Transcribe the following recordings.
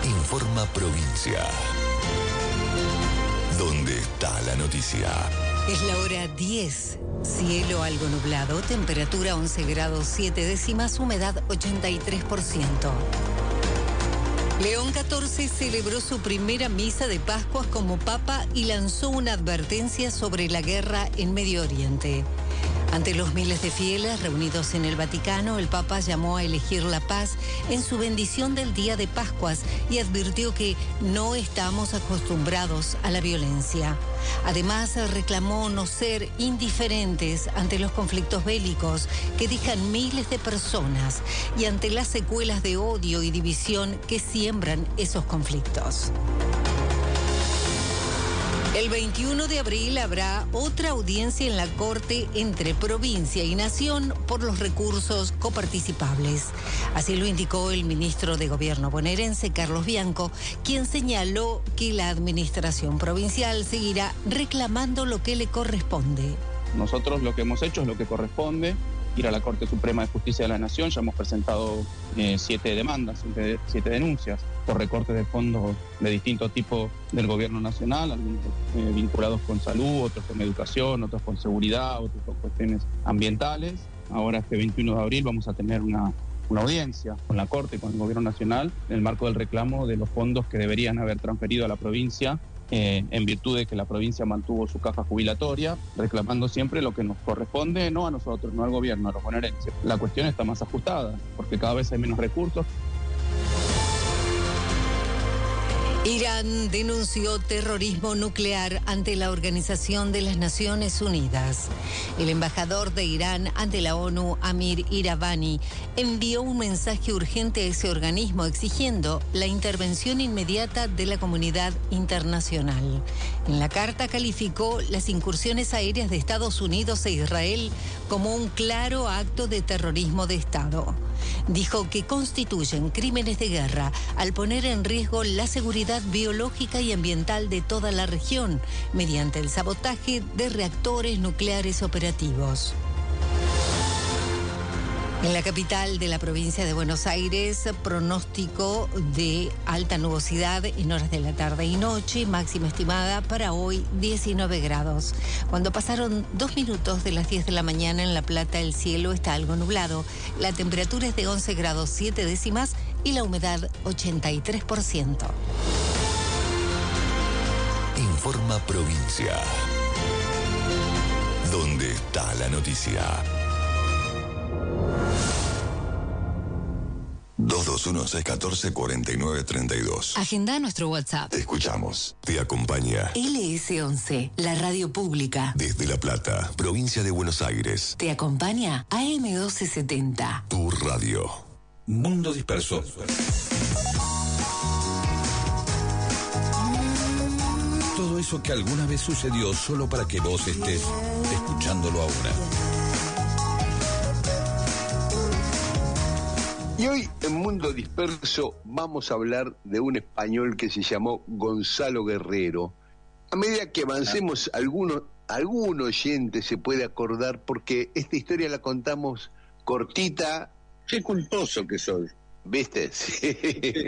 Informa Provincia. ¿Dónde está la noticia? Es la hora 10. Cielo algo nublado, temperatura 11 grados 7 décimas, humedad 83%. León XIV celebró su primera misa de Pascuas como Papa y lanzó una advertencia sobre la guerra en Medio Oriente. Ante los miles de fieles reunidos en el Vaticano, el Papa llamó a elegir la paz en su bendición del día de Pascuas y advirtió que no estamos acostumbrados a la violencia. Además, reclamó no ser indiferentes ante los conflictos bélicos que dejan miles de personas y ante las secuelas de odio y división que siembran esos conflictos. El 21 de abril habrá otra audiencia en la Corte entre provincia y nación por los recursos coparticipables. Así lo indicó el ministro de Gobierno bonaerense, Carlos Bianco, quien señaló que la administración provincial seguirá reclamando lo que le corresponde. Nosotros lo que hemos hecho es lo que corresponde, ir a la Corte Suprema de Justicia de la Nación. Ya hemos presentado 7 demandas, 7 denuncias por recortes de fondos de distinto tipo del gobierno nacional, algunos vinculados con salud, otros con educación, otros con seguridad, otros con cuestiones ambientales. Ahora este 21 de abril vamos a tener una audiencia con la Corte y con el gobierno nacional en el marco del reclamo de los fondos que deberían haber transferido a la provincia en virtud de que la provincia mantuvo su caja jubilatoria, reclamando siempre lo que nos corresponde, no a nosotros, no al gobierno, a los bonaerenses. La cuestión está más ajustada, porque cada vez hay menos recursos. Irán denunció terrorismo nuclear ante la Organización de las Naciones Unidas. El embajador de Irán ante la ONU, Amir Iravani, envió un mensaje urgente a ese organismo exigiendo la intervención inmediata de la comunidad internacional. En la carta calificó las incursiones aéreas de Estados Unidos e Israel como un claro acto de terrorismo de Estado. Dijo que constituyen crímenes de guerra al poner en riesgo la seguridad biológica y ambiental de toda la región mediante el sabotaje de reactores nucleares operativos. En la capital de la provincia de Buenos Aires, pronóstico de alta nubosidad en horas de la tarde y noche, máxima estimada para hoy 19 grados. Cuando pasaron 2 minutos de las 10 de la mañana en La Plata, el cielo está algo nublado. La temperatura es de 11 grados 7 décimas y la humedad 83%. Informa Provincia. ¿Dónde está la noticia? 221-614-4932. Agenda nuestro WhatsApp. Te escuchamos. Te acompaña LS11, la radio pública. desde La Plata, provincia de Buenos Aires. Te acompaña AM1270. Tu radio. Mundo Disperso. Todo eso que alguna vez sucedió solo para que vos estés escuchándolo ahora. Y hoy en Mundo Disperso vamos a hablar de un español que se llamó Gonzalo Guerrero. A medida que avancemos, algún oyente se puede acordar, porque esta historia la contamos cortita. Qué culposo que soy. ¿Viste? Sí.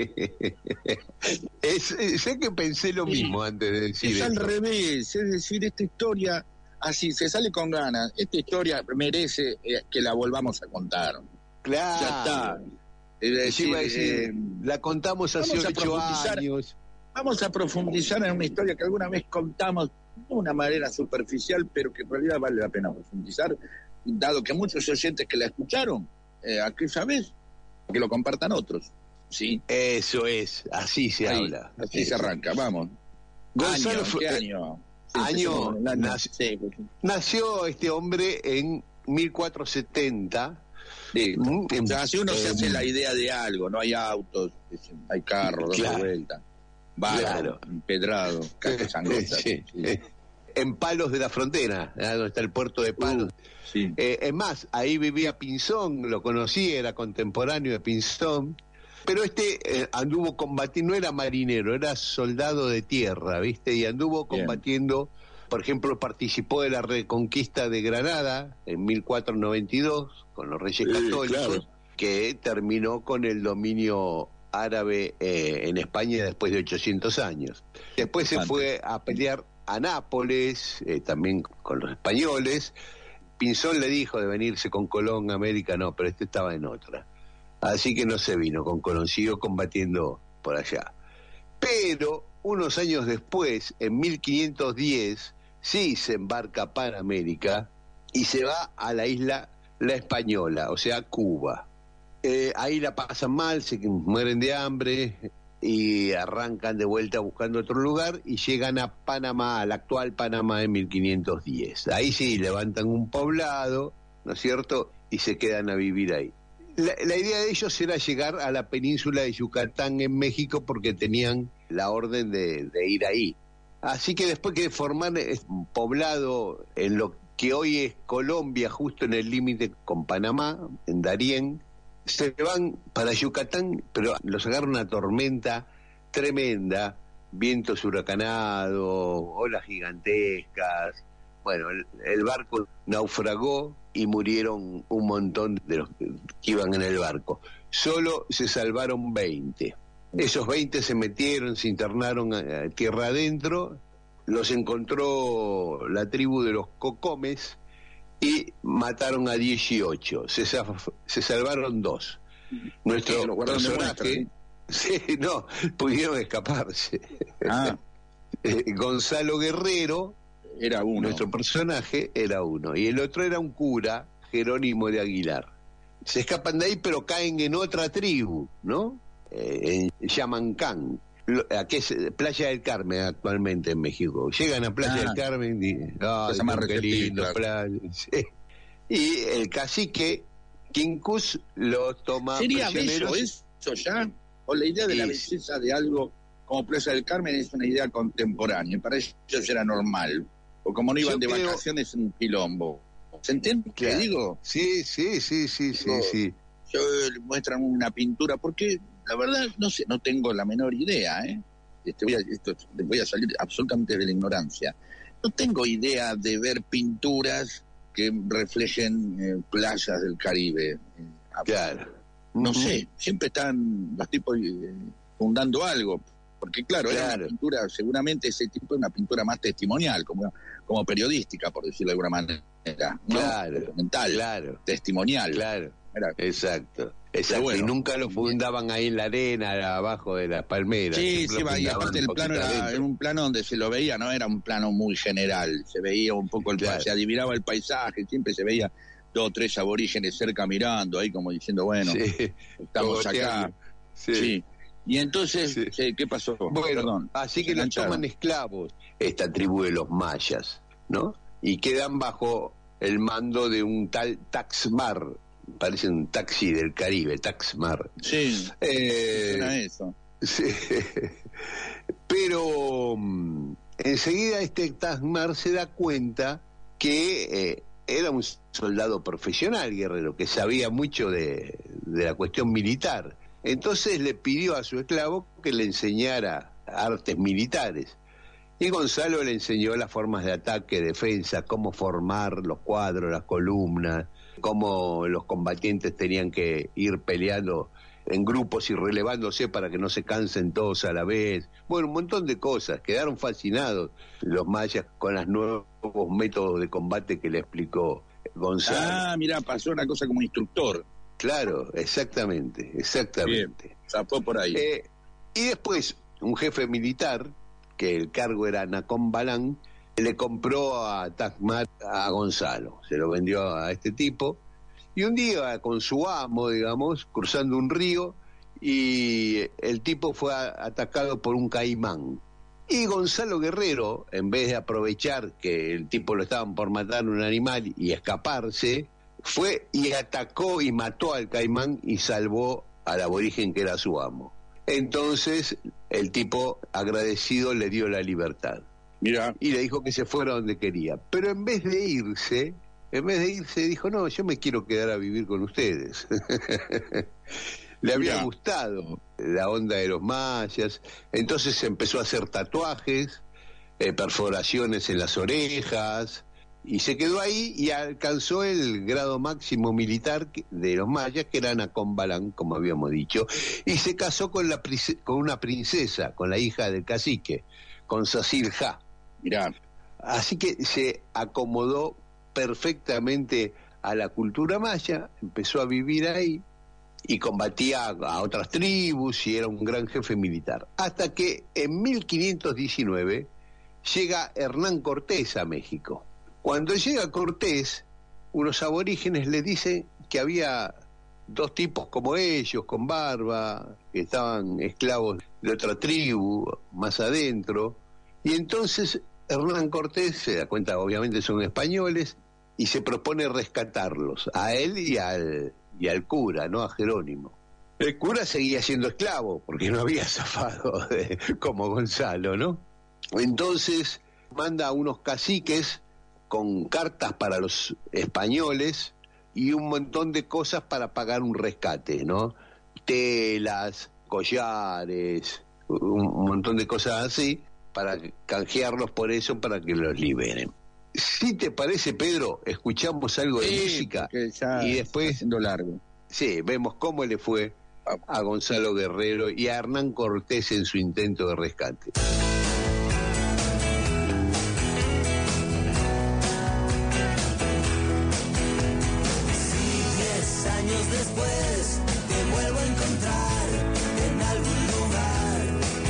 Sé que pensé lo mismo antes de decir Es eso. al revés, es decir, esta historia, así, se sale con ganas, esta historia merece que la volvamos a contar. Claro. Ya está. Es decir, la contamos hace 8 años. Vamos a profundizar en una historia que alguna vez contamos de una manera superficial, pero que en realidad vale la pena profundizar, dado que muchos oyentes que la escucharon aquella vez, que lo compartan otros. ¿Sí? Eso es, así se habla. Así se arranca, vamos. Gonzalo ¿Qué año? Nació este hombre en 1470. Sí. Si uno se hace la idea de algo, no hay autos, hay carros, claro, de vuelta, barro, claro, empedrado, casas angostas. Sí. En Palos de la Frontera, donde está el puerto de Palos. Sí. Es más, ahí vivía Pinzón, lo conocí, era contemporáneo de Pinzón. Pero anduvo combatiendo, no era marinero, era soldado de tierra, ¿viste? Y anduvo combatiendo, por ejemplo, participó de la reconquista de Granada en 1492 con los Reyes Católicos, claro, que terminó con el dominio árabe en España después de 800 años. Después se fue a pelear a Nápoles, también con los españoles. Pinzón le dijo de venirse con Colón a América, no, pero este estaba en otra. Así que no se vino con Colón, siguió combatiendo por allá. Pero unos años después, en 1510, sí se embarca para América y se va a la isla La Española, o sea, Cuba. Ahí la pasan mal, se mueren de hambre y arrancan de vuelta buscando otro lugar y llegan a Panamá, al actual Panamá en 1510. Ahí sí levantan un poblado, ¿no es cierto?, y se quedan a vivir ahí. La idea de ellos era llegar a la península de Yucatán en México porque tenían la orden de ir ahí. Así que después que forman un poblado en lo que hoy es Colombia, justo en el límite con Panamá, en Darién, se van para Yucatán, pero los agarra una tormenta tremenda, vientos huracanados, olas gigantescas. Bueno, el barco naufragó y murieron un montón de los que iban en el barco. Solo se salvaron 20. Esos 20 se metieron, se internaron a tierra adentro, los encontró la tribu de los Cocomes y mataron a 18. Se salvaron 2. Nuestro personaje, sí, no, pudieron escaparse. Gonzalo Guerrero era uno. Nuestro personaje era uno. Y el otro era un cura, Jerónimo de Aguilar. Se escapan de ahí, pero caen en otra tribu, ¿no? En Yamancán, que es Playa del Carmen actualmente en México. Llegan a Playa del Carmen y qué lindo, playa. Sí. Y el cacique Quincus los toma prisioneros. ¿Sería eso ya? ¿O la idea de la belleza de algo como Playa del Carmen es una idea contemporánea? Para ellos era normal. O como no iban de vacaciones en un quilombo. ¿Se entiende qué digo? Sí. Yo muestran una pintura, porque la verdad no sé, no tengo la menor idea, voy a salir absolutamente de la ignorancia. No tengo idea de ver pinturas que reflejen playas del Caribe. Claro. No sé, siempre están los tipos fundando algo, porque claro, era una pintura, seguramente ese tipo es una pintura más testimonial, como periodística, por decirlo de alguna manera, ¿no? Documental, testimonial. Claro. Exacto. Bueno, y nunca lo fundaban ahí en la arena, abajo de las palmeras. Sí, y aparte el plano era un plano donde se lo veía, no era un plano muy general, se veía un poco se adivinaba el paisaje, siempre se veía 2 o 3 aborígenes cerca mirando, ahí como diciendo, bueno, estamos acá. Sí. Y entonces, ¿qué pasó? Bueno, perdón, así que los toman esclavos, esta tribu de los mayas, ¿no? Y quedan bajo el mando de un tal Taxmar. Parece un taxi del Caribe, Taxmar. Sí, suena eso. Sí. Pero enseguida este Taxmar se da cuenta que era un soldado profesional, guerrero, que sabía mucho de la cuestión militar. Entonces le pidió a su esclavo que le enseñara artes militares. Y Gonzalo le enseñó las formas de ataque, defensa, cómo formar los cuadros, las columnas, cómo los combatientes tenían que ir peleando en grupos y relevándose para que no se cansen todos a la vez. Bueno, un montón de cosas. Quedaron fascinados los mayas con los nuevos métodos de combate que le explicó Gonzalo. Mira, pasó una cosa como instructor. Claro, exactamente. Bien, zapó por ahí. Y después, un jefe militar, que el cargo era Nacón Balán, le compró a Taxmar a Gonzalo, se lo vendió a este tipo, y un día con su amo, digamos, cruzando un río, y el tipo fue atacado por un caimán. Y Gonzalo Guerrero, en vez de aprovechar que el tipo lo estaban por matar un animal y escaparse, fue y atacó y mató al caimán y salvó al aborigen que era su amo. Entonces el tipo, agradecido, le dio la libertad. Mira. Y le dijo que se fuera donde quería. Pero en vez de irse dijo, no, yo me quiero quedar a vivir con ustedes. Le había gustado la onda de los mayas. Entonces empezó a hacer tatuajes, perforaciones en las orejas, Y se quedó ahí y alcanzó el grado máximo militar de los mayas, que era Nacombalán, como habíamos dicho, y se casó con una princesa, con la hija del cacique, con Sacilja. Mirá. Así que se acomodó perfectamente a la cultura maya, empezó a vivir ahí y combatía a otras tribus y era un gran jefe militar. Hasta que en 1519 llega Hernán Cortés a México. Cuando llega Cortés, unos aborígenes le dicen que había dos tipos como ellos, con barba, que estaban esclavos de otra tribu, más adentro, y entonces Hernán Cortés se da cuenta, obviamente son españoles, y se propone rescatarlos, a él y al cura, ¿no? A Jerónimo. El cura seguía siendo esclavo, porque no había zafado como Gonzalo, ¿no? Entonces manda a unos caciques con cartas para los españoles y un montón de cosas para pagar un rescate, ¿no? Telas, collares, un montón de cosas así, para canjearlos por eso, para que los liberen. Si te parece, Pedro, escuchamos algo de música y después, haciendo largo. Sí, vemos cómo le fue a Gonzalo Guerrero y a Hernán Cortés en su intento de rescate. Después te vuelvo a encontrar en algún lugar.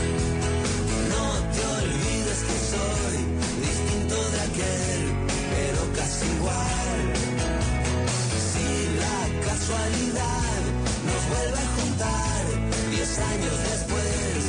No te olvides que soy distinto de aquel, pero casi igual. Si la casualidad nos vuelve a juntar 10 años después,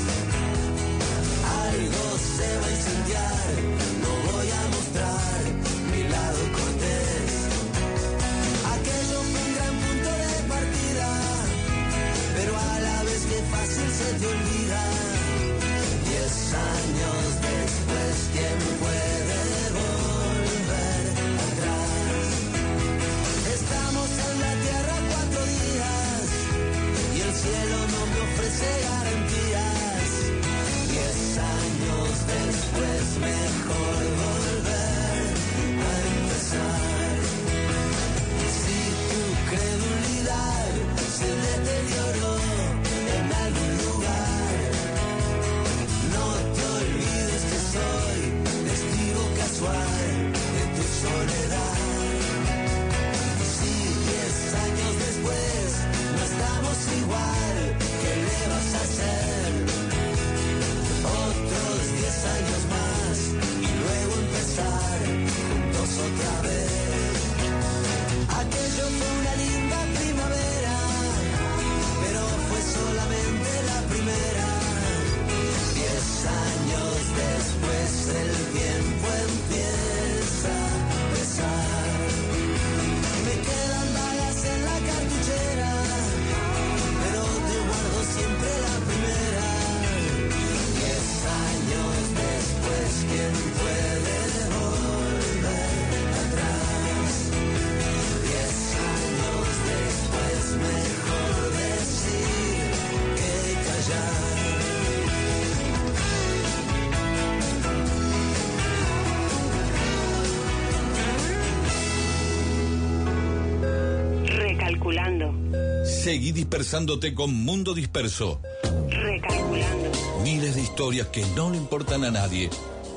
algo se va a incendiar. No voy a mostrar mi lado cortés. Aquello fue un gran punto de partida, pero a la vez que fácil se te olvida. 10 años después, ¿quién puede volver atrás? Estamos en la tierra 4 días y el cielo no me ofrece garantías. 10 años después, mejor volver a empezar. Si tu credulidad se deterioró en algún lugar, no te olvides que soy testigo casual de tu soledad. Si 10 años después no estamos igual, ¿qué le vas a hacer? Otros 10 años más y luego empezar juntos otra vez. Aquello fue una linda primavera, pero fue solamente la primera. 10 años después el tiempo empieza a pesar. Me quedan balas en la cartuchera, pero te guardo siempre la primera. 10 años después, ¿quién puede volver atrás? 10 años después, mejor decir que callar. Recalculando. Seguí dispersándote con Mundo Disperso. Recalculando. Miles de historias que no le importan a nadie.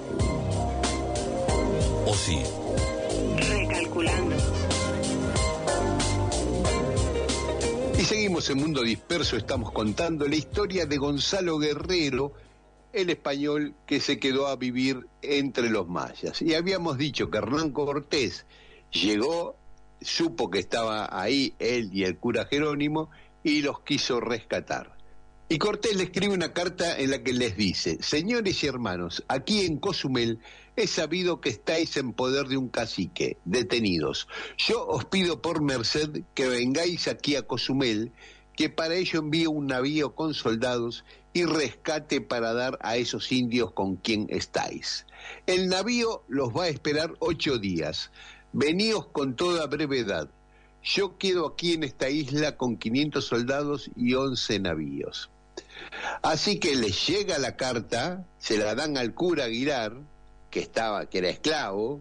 ¿O sí? Recalculando. Y seguimos en Mundo Disperso, estamos contando la historia de Gonzalo Guerrero, el español que se quedó a vivir entre los mayas. Y habíamos dicho que Hernán Cortés llegó, supo que estaba ahí él y el cura Jerónimo y los quiso rescatar. Y Cortés le escribe una carta en la que les dice: señores y hermanos, aquí en Cozumel he sabido que estáis en poder de un cacique, detenidos. Yo os pido por merced que vengáis aquí a Cozumel, que para ello envío un navío con soldados y rescate para dar a esos indios con quien estáis. El navío los va a esperar 8 días. Veníos con toda brevedad. Yo quedo aquí en esta isla con 500 soldados y 11 navíos. Así que les llega la carta, se la dan al cura Aguilar, que era esclavo.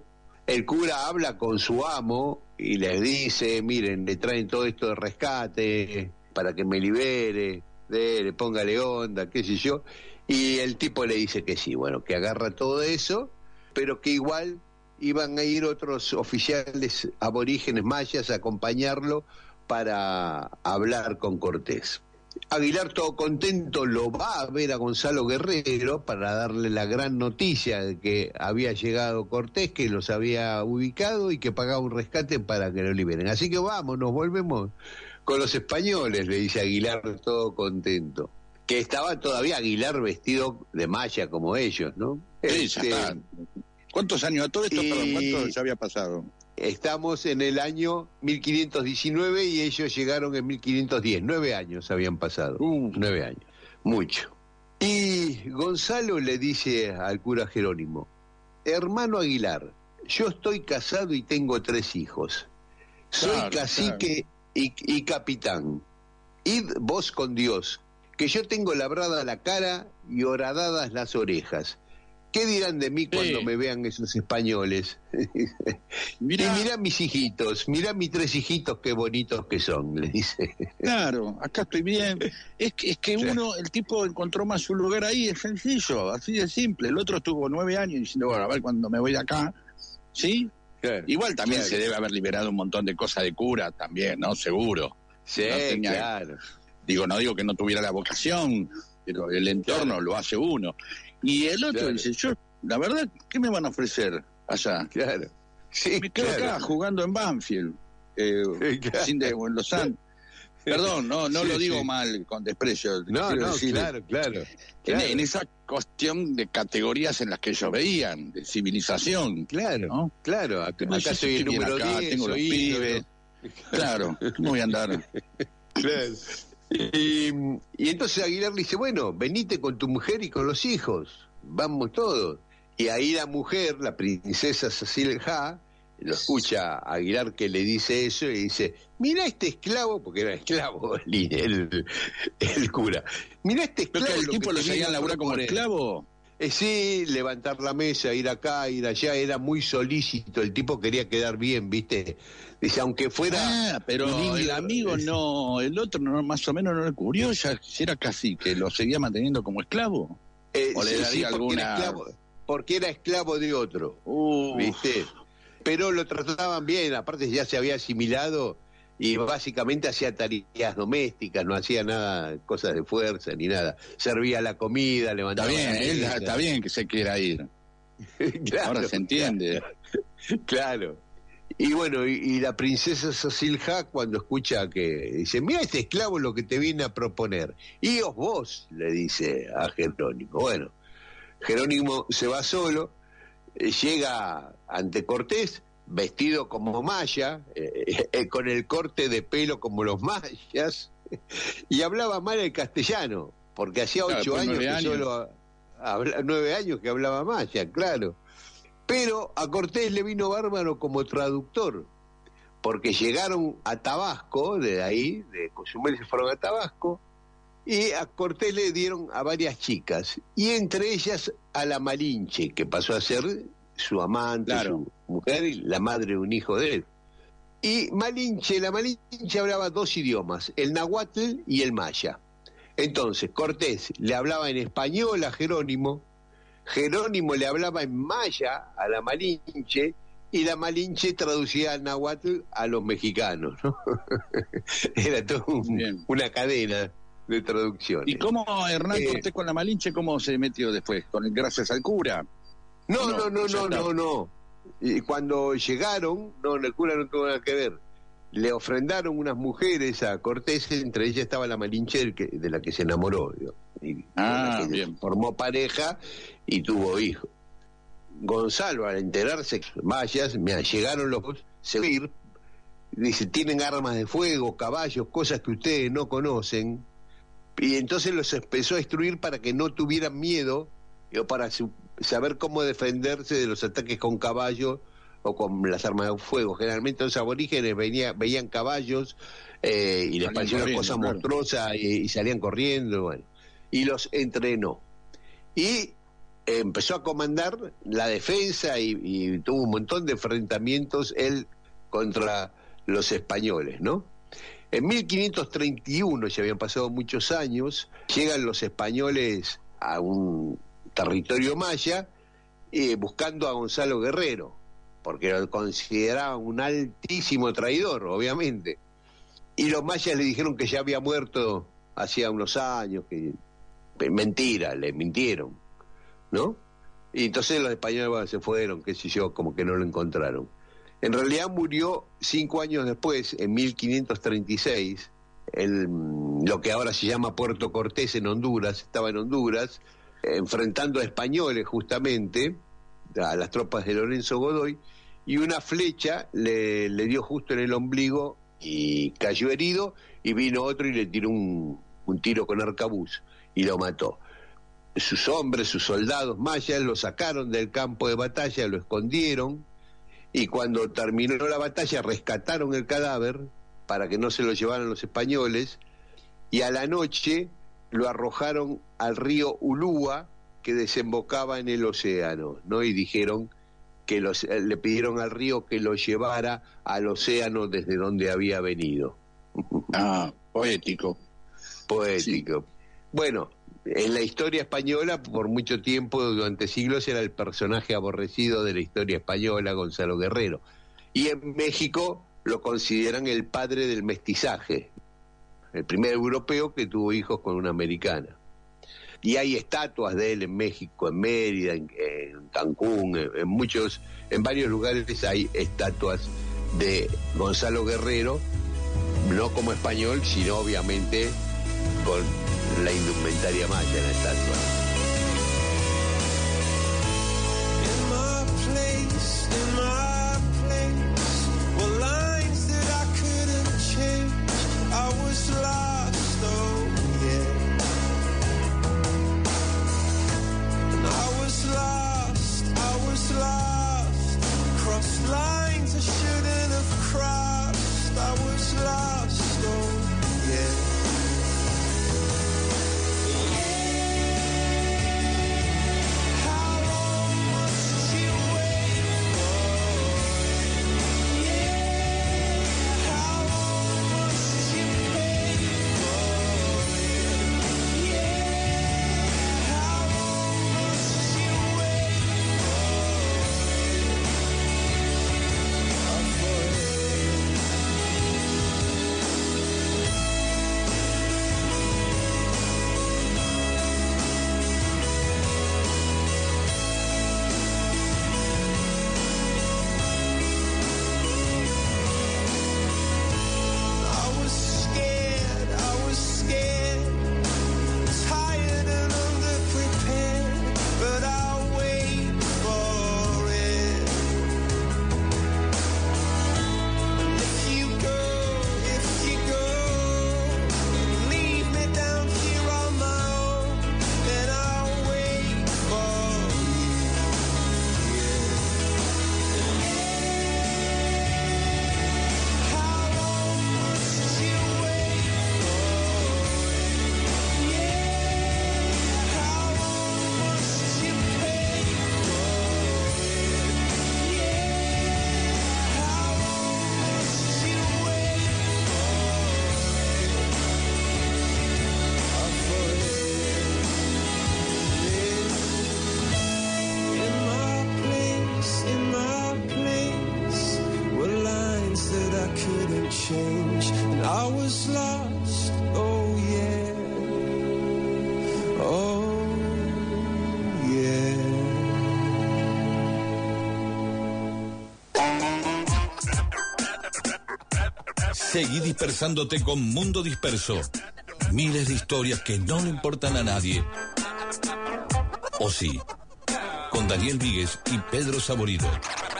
el cura habla con su amo y les dice, miren, le traen todo esto de rescate para que me libere, póngale onda, qué sé yo, y el tipo le dice que sí, bueno, que agarra todo eso, pero que igual iban a ir otros oficiales aborígenes mayas a acompañarlo para hablar con Cortés. Aguilar, todo contento, lo va a ver a Gonzalo Guerrero para darle la gran noticia de que había llegado Cortés, que los había ubicado y que pagaba un rescate para que lo liberen. Así que vamos, nos volvemos con los españoles, le dice Aguilar, todo contento. Que estaba todavía Aguilar vestido de maya como ellos, ¿no? Sí, ya está. ¿Cuántos años a todo esto? Perdón, ¿cuánto ya había pasado? Estamos en el año 1519 y ellos llegaron en 1510. 9 años habían pasado. 9 años. Mucho. Y Gonzalo le dice al cura Jerónimo, hermano Aguilar, yo estoy casado y tengo 3 hijos. Soy cacique y capitán. Id vos con Dios, que yo tengo labrada la cara y horadadas las orejas. ¿Qué dirán de mí cuando me vean esos españoles? Mirá. Y mirá mis hijitos, mirá mis 3 hijitos, qué bonitos que son, le dice. Claro, acá estoy bien. Es que uno, el tipo encontró más su lugar ahí, es sencillo, así de simple. El otro estuvo 9 años diciendo, bueno, a ver cuando me voy de acá, ¿sí? Claro, igual también se debe haber liberado un montón de cosas de cura también, ¿no? Seguro. Sí, no tenía, claro. No digo que no tuviera la vocación, pero el entorno lo hace uno. Y el otro dice, yo, la verdad, ¿qué me van a ofrecer allá? Claro. Sí, me quedo acá jugando en Banfield, en Los Santos. Perdón, no lo digo mal, con desprecio. No, decir, claro. En esa cuestión de categorías en las que ellos veían, de civilización. Claro, ¿no? Claro. Acá soy el número 10, tengo los pibes. Claro, ¿cómo voy a andar? Claro. Y entonces Aguilar le dice, bueno, venite con tu mujer y con los hijos, vamos todos. Y ahí la mujer, la princesa Sacilja, lo escucha a Aguilar que le dice eso y dice, mira este esclavo, porque era esclavo el cura, mira este esclavo. ¿Pero que el tipo lo seguían laburar como esclavo? Sí, levantar la mesa, ir acá, ir allá, era muy solícito, el tipo quería quedar bien, ¿viste? Dice, aunque fuera... pero el amigo no, el otro no, más o menos no le cubrió, ya era casi que lo seguía manteniendo como esclavo. ¿O le daría alguna...? Porque era esclavo de otro, ¿viste? Pero lo trataban bien, aparte ya se había asimilado y básicamente hacía tareas domésticas, no hacía nada, cosas de fuerza ni nada. Servía la comida, levantaba... Está bien que se quiera ir. Claro, ahora se entiende. Claro. Y bueno, y la princesa Sacilja cuando escucha que dice, mira este esclavo lo que te viene a proponer. Y vos, le dice a Jerónimo. Bueno, Jerónimo se va solo, llega ante Cortés, vestido como maya, con el corte de pelo como los mayas, y hablaba mal el castellano, porque hacía 8 años que solo... 9 años que hablaba maya, claro. Pero a Cortés le vino bárbaro como traductor, porque llegaron a Tabasco, de ahí, de Cozumel se fueron a Tabasco, y a Cortés le dieron a varias chicas, y entre ellas a la Malinche, que pasó a ser su amante, su mujer y la madre de un hijo de él. Y la Malinche hablaba 2 idiomas, el náhuatl y el maya. Entonces Cortés le hablaba en español a Jerónimo le hablaba en maya a la Malinche, y la Malinche traducía al náhuatl a los mexicanos, ¿no? Era todo una cadena de traducciones. ¿Y cómo Hernán Cortés con la Malinche, cómo se metió después? ¿Gracias al cura? No. Y cuando llegaron, el cura no tuvo nada que ver. Le ofrendaron unas mujeres a Cortés, entre ellas estaba la Malinche de la que se enamoró, digo, y bien. Formó pareja y tuvo hijos. Gonzalo, al enterarse, mayas, llegaron los seguir, dice, tienen armas de fuego, caballos, cosas que ustedes no conocen, y entonces los empezó a instruir para que no tuvieran miedo, para saber cómo defenderse de los ataques con caballos o con las armas de fuego. Generalmente los aborígenes veían caballos y les parecía una cosa monstruosa y salían corriendo, bueno, y los entrenó. Y empezó a comandar la defensa y tuvo un montón de enfrentamientos él contra los españoles, ¿no? En 1531, ya habían pasado muchos años, llegan los españoles a un territorio maya buscando a Gonzalo Guerrero, porque lo consideraban un altísimo traidor, obviamente. Y los mayas le dijeron que ya había muerto hacía unos años, que mentira, le mintieron, ¿no? Y entonces los españoles, bueno, se fueron, qué sé yo, como que no lo encontraron. En realidad murió 5 años después, en 1536, lo que ahora se llama Puerto Cortés en Honduras, estaba en Honduras, enfrentando a españoles justamente, a las tropas de Lorenzo Godoy, y una flecha le dio justo en el ombligo y cayó herido, y vino otro y le tiró un tiro con arcabuz y lo mató. Sus hombres, sus soldados mayas, lo sacaron del campo de batalla, lo escondieron, y cuando terminó la batalla rescataron el cadáver para que no se lo llevaran los españoles, y a la noche lo arrojaron al río Ulúa, que desembocaba en el océano, ¿no? Y dijeron que le pidieron al río que lo llevara al océano desde donde había venido. Poético. Poético. Sí. Bueno, en la historia española, por mucho tiempo, durante siglos, era el personaje aborrecido de la historia española, Gonzalo Guerrero. Y en México lo consideran el padre del mestizaje, el primer europeo que tuvo hijos con una americana. Y hay estatuas de él en México, en Mérida, en Cancún, en varios lugares hay estatuas de Gonzalo Guerrero, no como español, sino obviamente con la indumentaria maya en la estatua. Seguí dispersándote con Mundo Disperso. Miles de historias que no le importan a nadie. O sí, con Daniel Víguez y Pedro Saborido.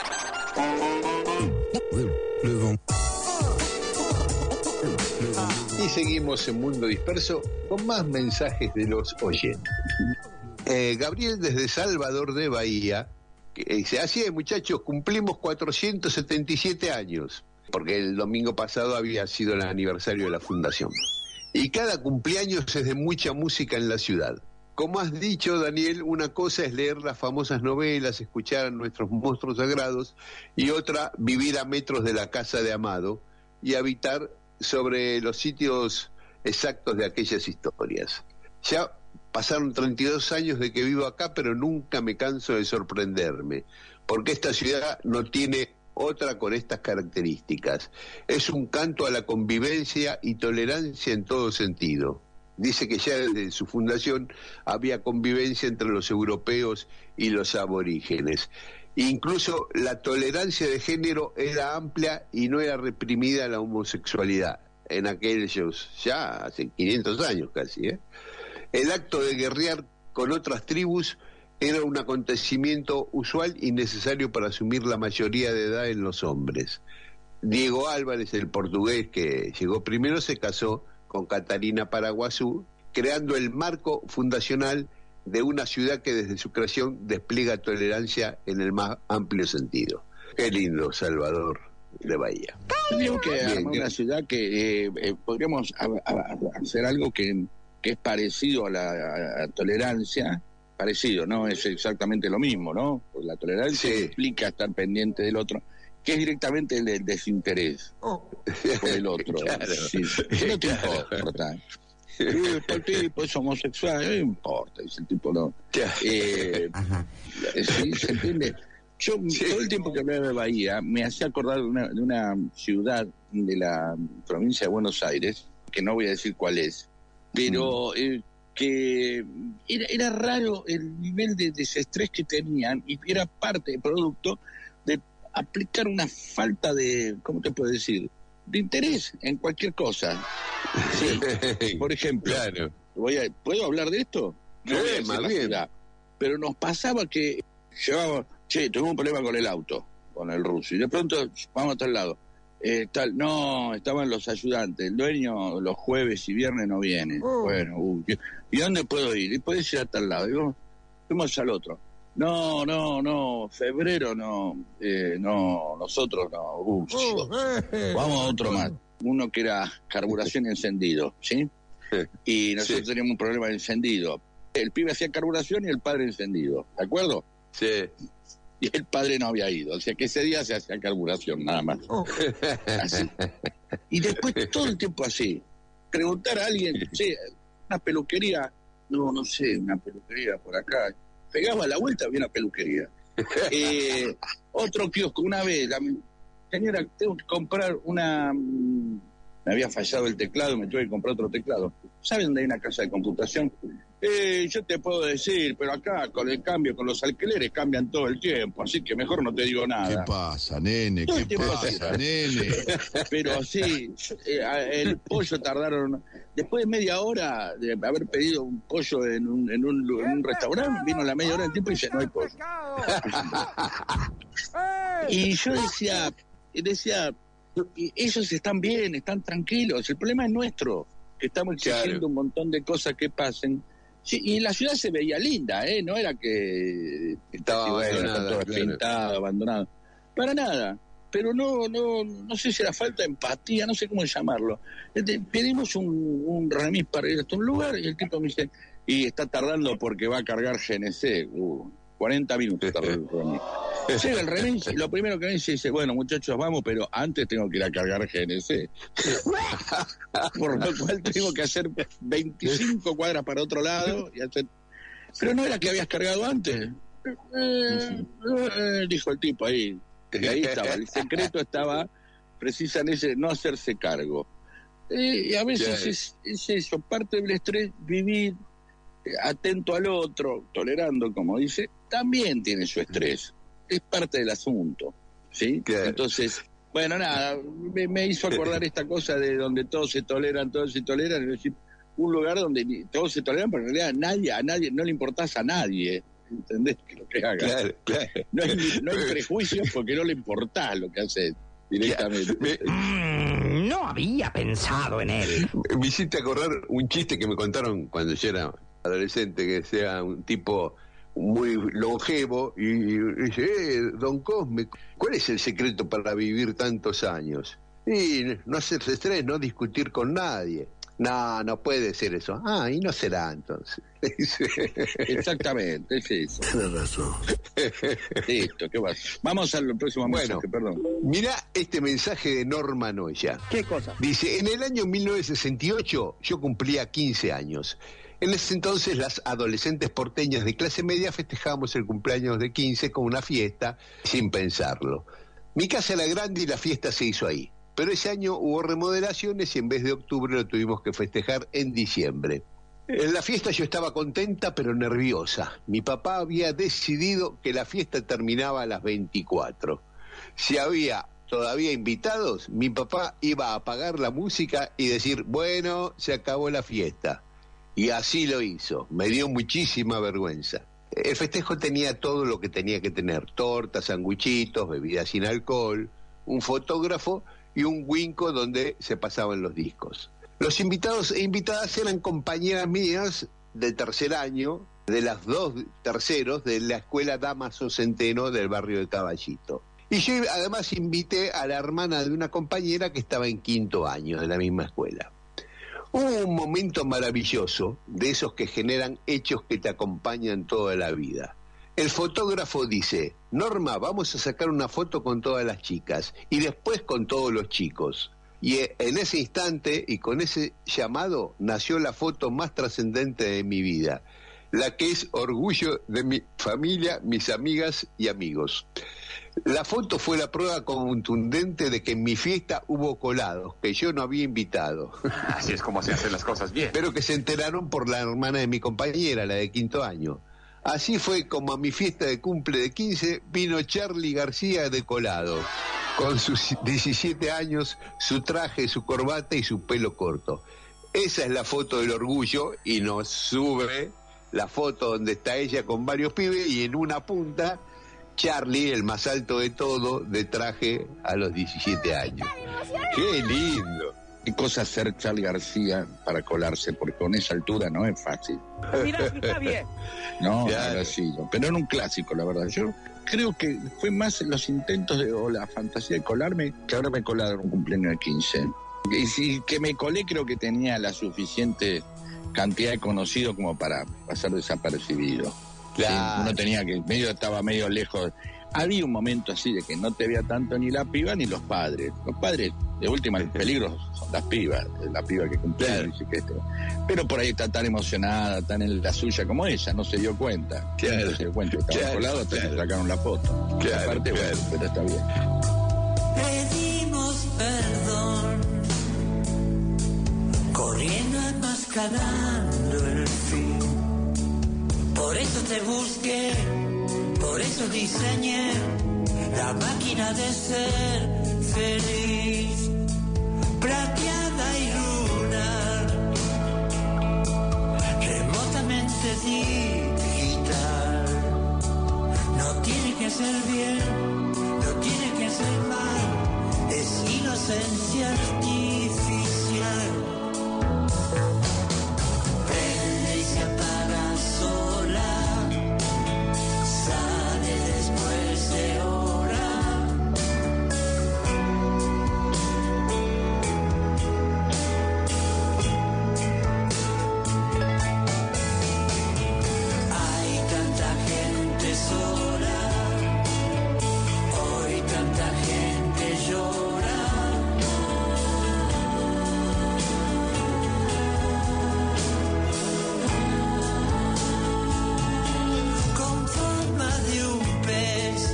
Y seguimos en Mundo Disperso con más mensajes de los oyentes. Gabriel desde Salvador de Bahía, que dice, así es, muchachos, cumplimos 477 años, porque el domingo pasado había sido el aniversario de la fundación. Y cada cumpleaños es de mucha música en la ciudad. Como has dicho, Daniel, una cosa es leer las famosas novelas, escuchar a nuestros monstruos sagrados, y otra, vivir a metros de la casa de Amado y habitar sobre los sitios exactos de aquellas historias. Ya pasaron 32 años de que vivo acá, pero nunca me canso de sorprenderme, porque esta ciudad no tiene otra con estas características. Es un canto a la convivencia y tolerancia en todo sentido. Dice que ya desde su fundación había convivencia entre los europeos y los aborígenes. Incluso la tolerancia de género era amplia y no era reprimida la homosexualidad en aquellos, ya hace 500 años casi. El acto de guerrear con otras tribus era un acontecimiento usual y necesario para asumir la mayoría de edad en los hombres. Diego Álvarez, el portugués que llegó primero, se casó con Catarina Paraguazú, creando el marco fundacional de una ciudad que desde su creación despliega tolerancia en el más amplio sentido. Qué lindo, Salvador de Bahía. Creo que armar una ciudad que podríamos hacer algo que es parecido a la tolerancia, parecido, no es exactamente lo mismo, ¿no? Pues la tolerancia implica estar pendiente del otro, que es directamente el desinterés por el otro. Claro. Sí. No te importa. El tipo es homosexual, no importa, dice el tipo, no. Sí, ¿se entiende? Yo todo el tiempo que hablaba de Bahía me hacía acordar de una ciudad de la provincia de Buenos Aires, que no voy a decir cuál es, pero que era raro el nivel de desestrés que tenían, y era parte, producto de aplicar una falta de, ¿cómo te puedo decir?, de interés en cualquier cosa. Sí. Por ejemplo, claro. ¿Puedo hablar de esto? No voy a decir la ciudad, pero nos pasaba que llevaba, tuve un problema con el auto, con el ruso, y de pronto vamos a tal lado. No, estaban los ayudantes, el dueño los jueves y viernes no viene. Bueno, ¿y dónde puedo ir? Y puedes ir a tal lado. Digo, fuimos al otro. No, febrero no, nosotros no. Vamos a otro más. Uno que era carburación y encendido, ¿sí? Y nosotros teníamos un problema de encendido. El pibe hacía carburación y el padre encendido, ¿de acuerdo? Sí. Y el padre no había ido, o sea que ese día se hacía carburación, nada más. Así. Y después todo el tiempo así. Preguntar a alguien, una peluquería, no sé, una peluquería por acá. Pegaba la vuelta, había una peluquería. Otro kiosco, una vez, señora, tengo que comprar una... Me había fallado el teclado, me tuve que comprar otro teclado. ¿Saben dónde hay una casa de computación? Yo te puedo decir, pero acá con el cambio, con los alquileres cambian todo el tiempo, así que mejor no te digo nada. ¿Qué pasa, nene? ¿Qué pasa, nene? Pero sí, el pollo tardaron... Después de media hora de haber pedido un pollo en un restaurante, vino la media hora del tiempo y dice, no hay pollo. Y yo decía, ellos están bien, están tranquilos, el problema es nuestro, que estamos exigiendo un montón de cosas que pasen. Sí, y la ciudad se veía linda, no era que estaba abandonada, todo pintado, abandonado, para nada. Pero no sé si era falta de empatía, no sé cómo llamarlo. Pedimos un remis para ir hasta un lugar y el tipo me dice, y está tardando porque va a cargar GNC. 40 minutos tardó el remis. Llega el remis y lo primero que me dice, bueno, muchachos, vamos, pero antes tengo que ir a cargar GNC. Por lo cual tengo que hacer 25 cuadras para otro lado y hacer... Pero no era que habías cargado antes. Dijo el tipo ahí. Y ahí estaba, el secreto estaba precisa en ese no hacerse cargo. Y a veces es eso, parte del estrés, vivir atento al otro, tolerando, como dice, también tiene su estrés, es parte del asunto, ¿sí? Claro. Entonces, bueno, nada, me hizo acordar esta cosa de donde todos se toleran, es decir, un lugar donde todos se toleran, pero en realidad a nadie, no le importás a nadie. ¿Entendés? Que lo que haga. Claro. No hay prejuicios porque no le importás lo que hace directamente. No había pensado en él. Me hiciste acordar un chiste que me contaron cuando yo era adolescente, que sea un tipo muy longevo y dice, don Cosme, ¿cuál es el secreto para vivir tantos años? Y no hacerse estrés, no discutir con nadie. No puede ser eso. Y no será entonces. Exactamente, es eso. Tienes razón. Listo, ¿qué vas? Vamos al próximo mensaje, perdón. Mirá este mensaje de Norma Noya. ¿Qué cosa? Dice, en el año 1968 yo cumplía 15 años. En ese entonces las adolescentes porteñas de clase media festejábamos el cumpleaños de 15 con una fiesta sin pensarlo. Mi casa era grande y la fiesta se hizo ahí. Pero ese año hubo remodelaciones y en vez de octubre lo tuvimos que festejar en diciembre. En la fiesta yo estaba contenta pero nerviosa. Mi papá había decidido que la fiesta terminaba a las 24. Si había todavía invitados, mi papá iba a apagar la música y decir, bueno, se acabó la fiesta. Y así lo hizo. Me dio muchísima vergüenza. El festejo tenía todo lo que tenía que tener. Tortas, sanguichitos, bebidas sin alcohol, un fotógrafo y un winco donde se pasaban los discos. Los invitados e invitadas eran compañeras mías de tercer año, de las 2 terceros de la escuela Damaso Centeno del barrio de Caballito. Y yo además invité a la hermana de una compañera que estaba en 5º año de la misma escuela. Hubo un momento maravilloso, de esos que generan hechos que te acompañan toda la vida. El fotógrafo dice, Norma, vamos a sacar una foto con todas las chicas y después con todos los chicos. Y en ese instante y con ese llamado nació la foto más trascendente de mi vida, la que es orgullo de mi familia, mis amigas y amigos. La foto fue la prueba contundente de que en mi fiesta hubo colados, que yo no había invitado. Así es como se hacen las cosas bien. Pero que se enteraron por la hermana de mi compañera, la de 5º año. Así fue como a mi fiesta de cumple de 15 vino Charly García de colado, con sus 17 años, su traje, su corbata y su pelo corto. Esa es la foto del orgullo y nos sube la foto donde está ella con varios pibes y en una punta Charly, el más alto de todo, de traje a los 17 años. ¡Qué lindo! Qué cosa hacer Charly García para colarse, porque con esa altura no es fácil. Mira, está bien. No, era así. Pero era un clásico, la verdad. Yo creo que fue más los intentos o la fantasía de colarme que ahora me he colado en un cumpleaños de 15. Y si que me colé, creo que tenía la suficiente cantidad de conocidos como para pasar desapercibido. Claro. Sí, uno tenía que, estaba medio lejos. Había un momento así de que no te veía tanto ni la piba ni los padres. Los padres, de última, el peligro son las pibas, la piba que cumple. Claro. Pero por ahí está tan emocionada, tan en la suya como ella, no se dio cuenta. Claro. No se dio cuenta, estaba colado hasta que sacaron la foto. Claro, aparte, claro. Bueno, pero está bien. Pedimos perdón, corriendo enmascarando el fin. Por eso te busqué, por eso diseñé la máquina de ser feliz, plateada y lunar, remotamente digital. No tiene que ser bien, no tiene que ser mal, es inocencia artificial. Prende y se apaga sola, sale después de hora. Hay tanta gente sola, hoy tanta gente llora. Con forma de un pez,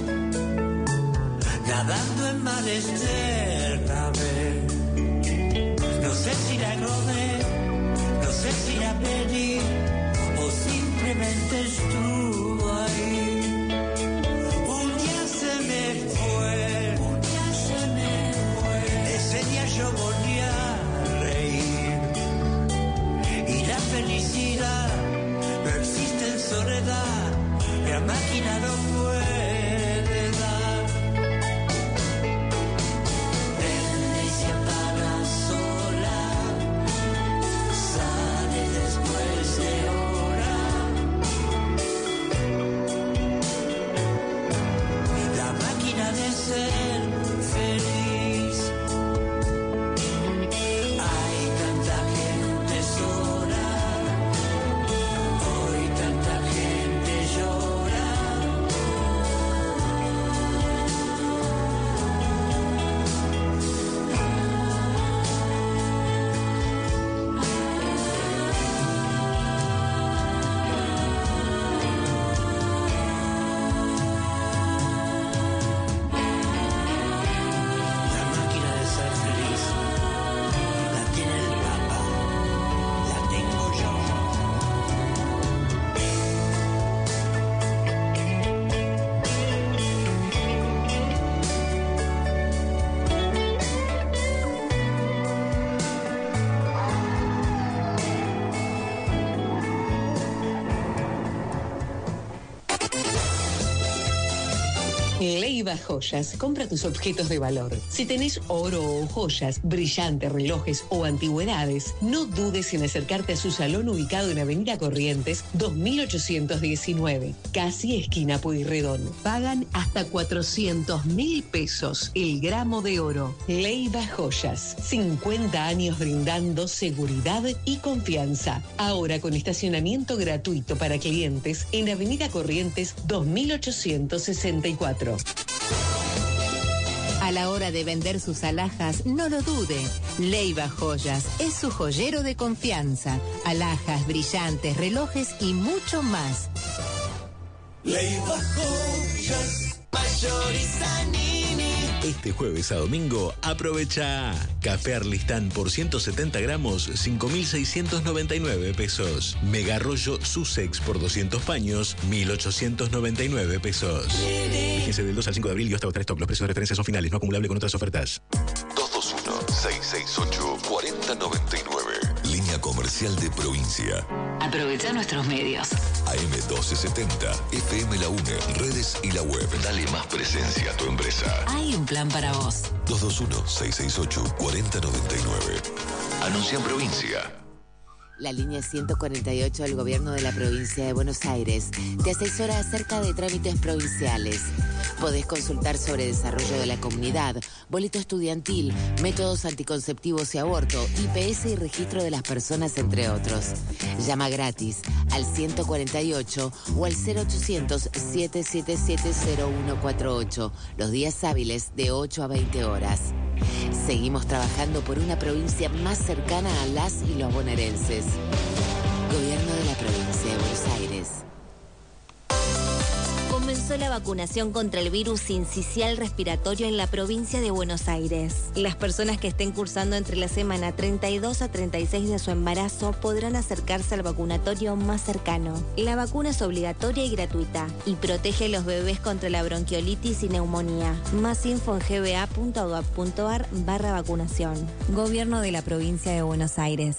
nadando en mares de nave. No sé si la robé, no sé si la pedí, o simplemente estuvo ahí. Un día se me fue, un día se me fue. Ese día yo volví a reír. Y la felicidad no existe en soledad, la máquina no puede dar. Prende y se apaga sola, sale después de hora. La máquina de ser feliz. Hay tanta gente sola, Leiva Joyas, compra tus objetos de valor. Si tenés oro o joyas, brillantes, relojes o antigüedades, no dudes en acercarte a su salón ubicado en Avenida Corrientes 2819, casi esquina Pueyrredón. Pagan hasta 400.000 pesos el gramo de oro. Leiva Joyas, 50 años brindando seguridad y confianza. Ahora con estacionamiento gratuito para clientes en Avenida Corrientes 2864. A la hora de vender sus alhajas, no lo dude. Leiva Joyas es su joyero de confianza. Alhajas, brillantes, relojes y mucho más. Leiva Joyas, Mayoriza Nini. Este jueves a domingo, aprovecha Café Arlistán por 170 gramos, 5.699 pesos. Mega Rollo Sussex por 200 paños, 1.899 pesos. Fíjense del 2 al 5 de abril y hasta otra stock. Los precios de referencia son finales, no acumulable con otras ofertas. 221-668-4099. Línea comercial de provincia. Aprovecha nuestros medios. AM1270, FM La UNE, redes y la web. Dale más presencia a tu empresa. Hay un plan para vos. 221-668-4099. Anuncia en provincia. La línea 148 del Gobierno de la Provincia de Buenos Aires te asesora acerca de trámites provinciales. Podés consultar sobre desarrollo de la comunidad, boleto estudiantil, métodos anticonceptivos y aborto, IPS y registro de las personas, entre otros. Llama gratis al 148 o al 0800-777-0148, los días hábiles de 8 a 20 horas. Seguimos trabajando por una provincia más cercana a las y los bonaerenses. Gobierno de la Provincia de Buenos Aires. Comenzó la vacunación contra el virus sincicial respiratorio en la provincia de Buenos Aires. Las personas que estén cursando entre la semana 32 a 36 de su embarazo podrán acercarse al vacunatorio más cercano. La vacuna es obligatoria y gratuita y protege a los bebés contra la bronquiolitis y neumonía. Más info en gba.gov.ar/vacunación. Gobierno de la provincia de Buenos Aires.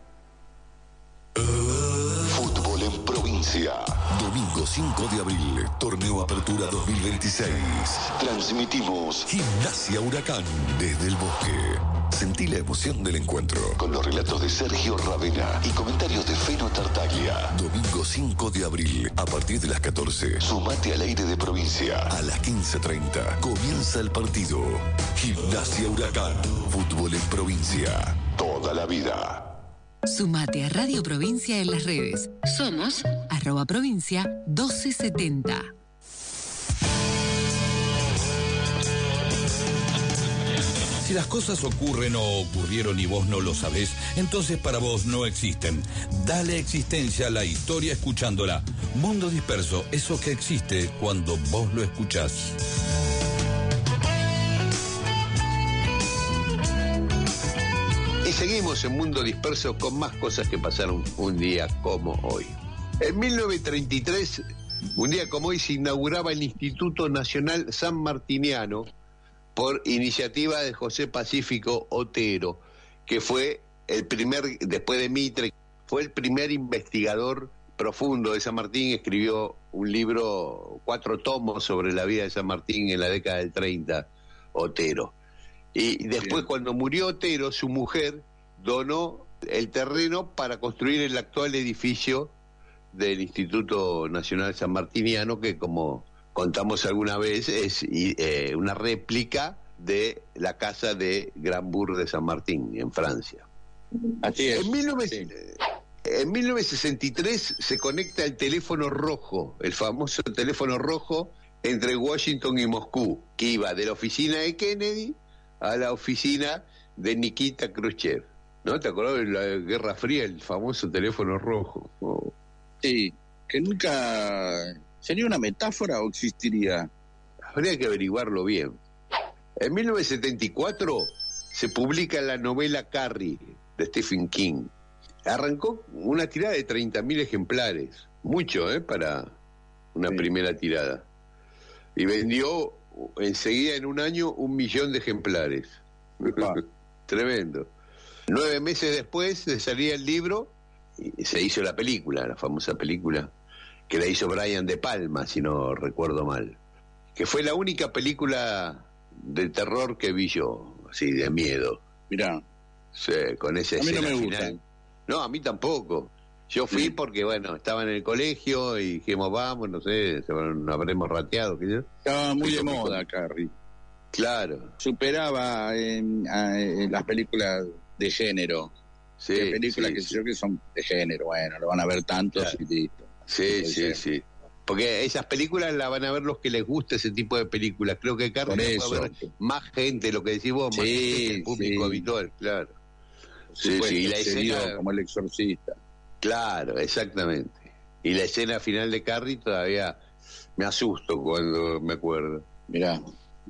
Fútbol en provincia. Domingo 5 de abril, Torneo Apertura 2026. Transmitimos Gimnasia Huracán desde el Bosque. Sentí la emoción del encuentro con los relatos de Sergio Ravena y comentarios de Feno Tartaglia. Domingo 5 de abril, a partir de las 14, sumate al aire de provincia. A las 15:30 comienza el partido. Gimnasia Huracán, fútbol en provincia, toda la vida. Sumate a Radio Provincia en las redes. Somos @provincia 1270. Si las cosas ocurren o ocurrieron y vos no lo sabés, entonces para vos no existen. Dale existencia a la historia escuchándola. Mundo Disperso, eso que existe cuando vos lo escuchás. Y seguimos en Mundo Disperso con más cosas que pasaron un día como hoy. En 1933, un día como hoy, se inauguraba el Instituto Nacional Sanmartiniano por iniciativa de José Pacífico Otero, que fue el primer, después de Mitre, fue el primer investigador profundo de San Martín. Escribió un libro, 4 tomos sobre la vida de San Martín en la década del 30, Otero. Y después, cuando murió Otero, su mujer donó el terreno para construir el actual edificio del Instituto Nacional Sanmartiniano, que, como contamos alguna vez, es una réplica de la casa de Grambourg de San Martín, en Francia. Así es. En 1963 se conecta el teléfono rojo, el famoso teléfono rojo entre Washington y Moscú, que iba de la oficina de Kennedy a la oficina de Nikita Khrushchev. ¿No? ¿Te acordás de la Guerra Fría, el famoso teléfono rojo? Oh. Sí, que nunca... ¿Sería una metáfora o existiría? Habría que averiguarlo bien. En 1974 se publica la novela Carrie, de Stephen King. Arrancó una tirada de 30.000 ejemplares. Mucho, para una primera tirada. Y vendió enseguida, en un año, 1 millón de ejemplares. Tremendo. 9 meses después de salir el libro, se hizo la película, la famosa película, que la hizo Brian De Palma, si no recuerdo mal, que fue la única película de terror que vi yo, así de miedo. Mirá. Sí, con esa escena final. A mí no me gusta. No, a mí tampoco. Yo fui porque, bueno, estaba en el colegio y dijimos, vamos, no sé, nos habremos rateado. ¿Qué yo? Estaba muy de moda, Carrie. Claro. Superaba en las películas de género. Sí, películas que son de género, bueno, lo van a ver tantos y listo. Sí. Porque esas películas las van a ver los que les gusta ese tipo de películas. Creo que Carrie puede ver más gente, lo que decís vos, más gente que el público habitual, claro. Sí, y la escena como El Exorcista. Claro, exactamente. Y la escena final de Carrie todavía me asusto cuando me acuerdo. Mirá.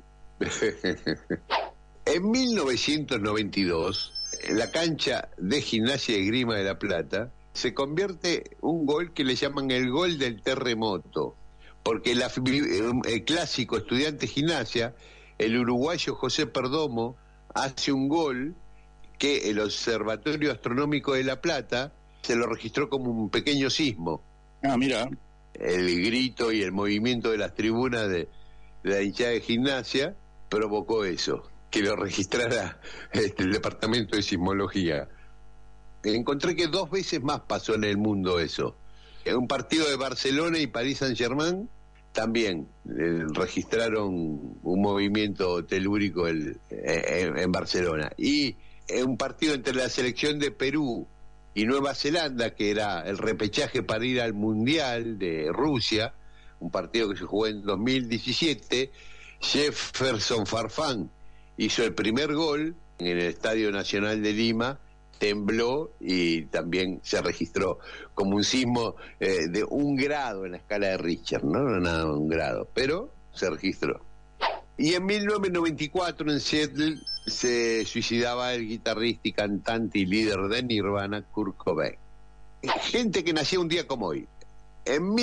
En 1992, en la cancha de Gimnasia y Esgrima de La Plata, se convierte un gol que le llaman el gol del terremoto, porque el clásico Estudiante Gimnasia, el uruguayo José Perdomo, hace un gol que el Observatorio Astronómico de La Plata se lo registró como un pequeño sismo. Ah, mira. El grito y el movimiento de las tribunas de la hinchada de Gimnasia provocó eso, que lo registrara el Departamento de Sismología. Encontré que 2 veces más pasó en el mundo eso. En un partido de Barcelona y París Saint-Germain también registraron un movimiento telúrico en Barcelona. Y en un partido entre la selección de Perú y Nueva Zelanda, que era el repechaje para ir al Mundial de Rusia, un partido que se jugó en 2017, Jefferson Farfán hizo el primer gol en el Estadio Nacional de Lima, tembló y también se registró como un sismo de 1 grado en la escala de Richter, no nada de 1 grado, pero se registró. Y en 1994 en Seattle se suicidaba el guitarrista y cantante y líder de Nirvana, Kurt Cobain. Gente que nacía un día como hoy. En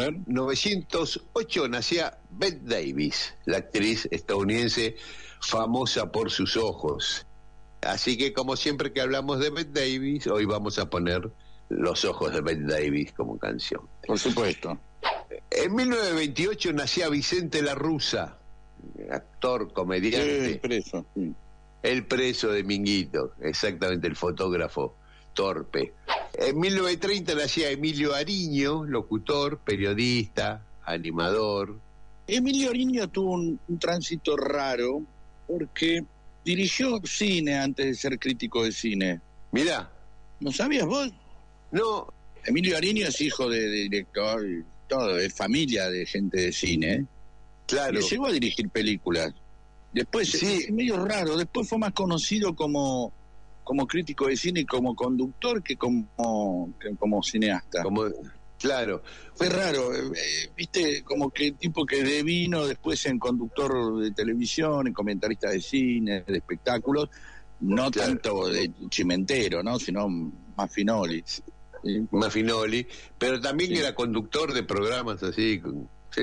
1908 nacía Bette Davis, la actriz estadounidense famosa por sus ojos. Así que, como siempre que hablamos de Bette Davis, hoy vamos a poner Los ojos de Bette Davis como canción. Por supuesto. En 1928 nacía Vicente La Russa, actor, comediante. El preso. Sí. El preso de Minguito, exactamente, el fotógrafo torpe. En 1930 nacía Emilio Ariño, locutor, periodista, animador. Emilio Ariño tuvo un tránsito raro porque dirigió cine antes de ser crítico de cine. Mirá. ¿No sabías vos? No. Emilio Ariño es hijo de director, todo, es familia de gente de cine. Claro. Y llegó a dirigir películas. Después, es medio raro, después fue más conocido como crítico de cine y como conductor que como cineasta. Claro. Fue raro, viste, como que tipo que devino después en conductor de televisión, en comentarista de cine, de espectáculos, no tanto de chimentero, ¿no? Sino más finoli. ¿Sí? Más finoli, pero también era conductor de programas así, sí.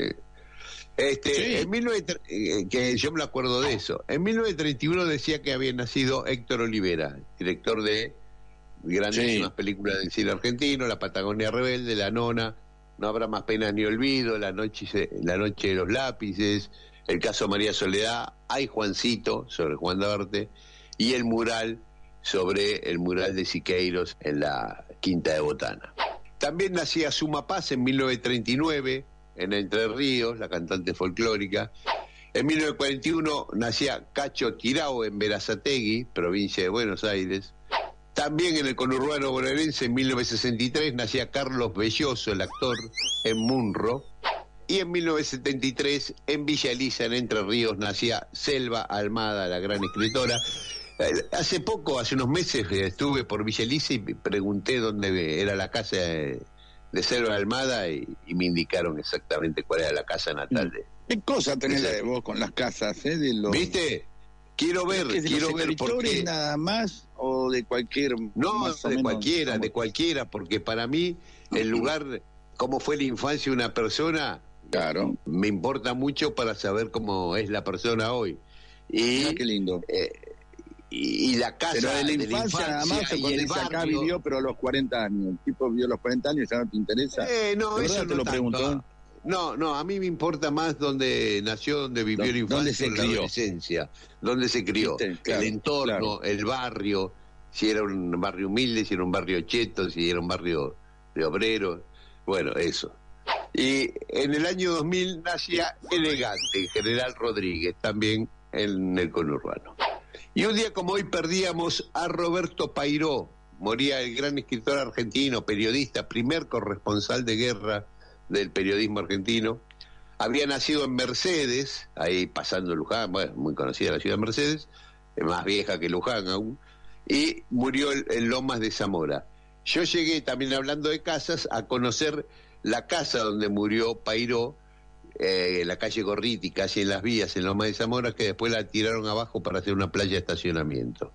Que yo me acuerdo de eso. En 1931 decía que había nacido Héctor Olivera, director de grandísimas películas del cine argentino, La Patagonia Rebelde, La Nona, No habrá más pena ni olvido, La noche de los lápices, El caso María Soledad, Ay Juancito, sobre Juan Duarte, y El mural, sobre el mural de Siqueiros en la Quinta de Botana. También nacía Suma Paz en 1939, en Entre Ríos, la cantante folclórica. En 1941 nacía Cacho Tirao en Berazategui, provincia de Buenos Aires. También en el conurbano bonaerense, en 1963, nacía Carlos Belloso, el actor, en Munro. Y en 1973, en Villa Elisa, en Entre Ríos, nacía Selva Almada, la gran escritora. Hace unos meses, estuve por Villa Elisa y pregunté dónde era la casa de Selva Almada y me indicaron exactamente cuál era la casa natal de... ¿Qué cosa tenés de vos con las casas, de los... ¿Viste? Quiero ver porque... nada más o de cualquier... No, de cualquiera, porque para mí el lugar, cómo fue la infancia de una persona, claro, me importa mucho para saber cómo es la persona hoy. Y qué lindo. Y la casa pero de la infancia nada más, y el barrio. Acá vivió, pero a los 40 años. El tipo vivió a los 40 años, ya no te interesa. No, eso te lo pregunto. No, a mí me importa más dónde nació, dónde vivió la infancia, la adolescencia, dónde se crió, el entorno, el barrio, si era un barrio humilde, si era un barrio cheto, si era un barrio de obreros, bueno, eso. Y en el año 2000 nacía Elegante, General Rodríguez, también en el conurbano. Y un día como hoy perdíamos a Roberto Pairó, moría el gran escritor argentino, periodista, primer corresponsal de guerra del periodismo argentino. Había nacido en Mercedes, ahí pasando Luján, bueno, muy conocida la ciudad de Mercedes, más vieja que Luján aún, y murió en Lomas de Zamora. Yo llegué, también hablando de casas, a conocer la casa donde murió Pairó, en la calle Gorriti, casi en las vías, en Lomas de Zamora, que después la tiraron abajo para hacer una playa de estacionamiento.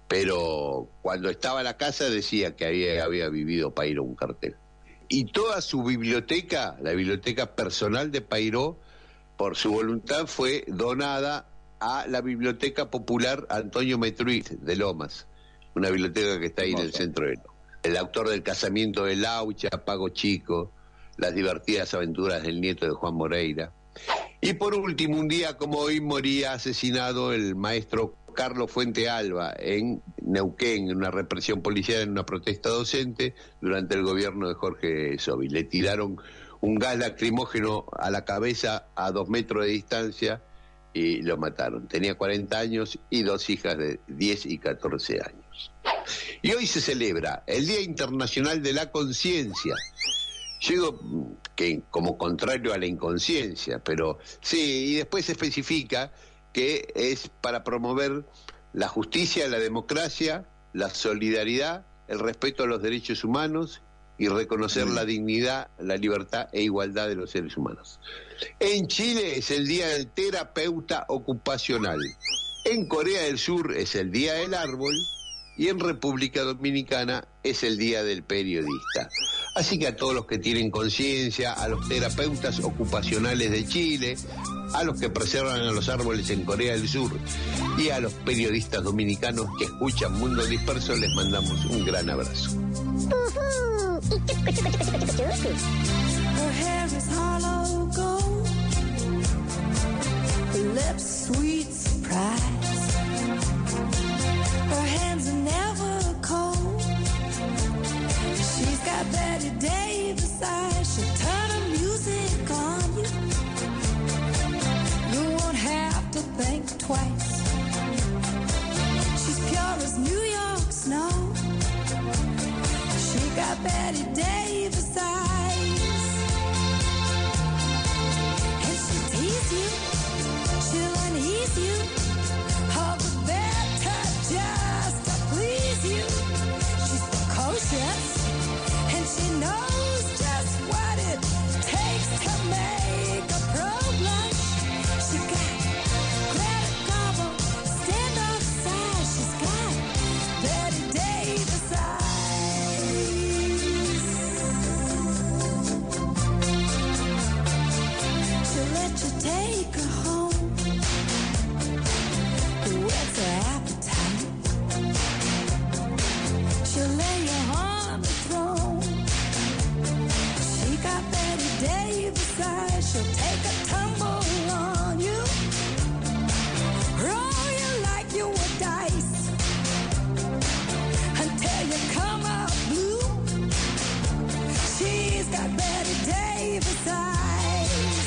Pero cuando estaba la casa decía que había vivido Pairó, un cartel. Y toda su biblioteca, la biblioteca personal de Pairó, por su voluntad fue donada a la Biblioteca Popular Antonio Metruit de Lomas, una biblioteca que está ahí en el centro de Lomas. El autor del Casamiento de Laucha, Pago Chico, Las divertidas aventuras del nieto de Juan Moreira. Y por último, un día como hoy moría asesinado el maestro Carlos Fuente Alba en Neuquén, en una represión policial, en una protesta docente durante el gobierno de Jorge Scioli. Le tiraron un gas lacrimógeno a la cabeza a 2 metros de distancia y lo mataron. Tenía 40 años y 2 hijas de 10 y 14 años. Y hoy se celebra el Día Internacional de la Conciencia. Yo digo que como contrario a la inconsciencia, pero sí, y después se especifica que es para promover la justicia, la democracia, la solidaridad, el respeto a los derechos humanos y reconocer la dignidad, la libertad e igualdad de los seres humanos. En Chile es el Día del Terapeuta Ocupacional. En Corea del Sur es el Día del Árbol. Y en República Dominicana es el Día del Periodista. Así que a todos los que tienen conciencia, a los terapeutas ocupacionales de Chile, a los que preservan a los árboles en Corea del Sur y a los periodistas dominicanos que escuchan Mundo Disperso, les mandamos un gran abrazo. Her hands are never cold. She's got Betty Davis eyes. She'll turn her music on you. You won't have to think twice. She's pure as New York snow. She got Betty Davis eyes. And she'll tease you. She'll unease you. All the better just to please you. She's precocious, and she knows just what it takes to make a pro blush. She got Greta Garbo, stand off side. She's got Betty Davis eyes. She'll let you take her home. What's her appetite? She'll lay you on the throne. She got Betty Davis eyes. She'll take a tumble on you, roll you like you were dice, until you come out blue. She's got Betty Davis eyes.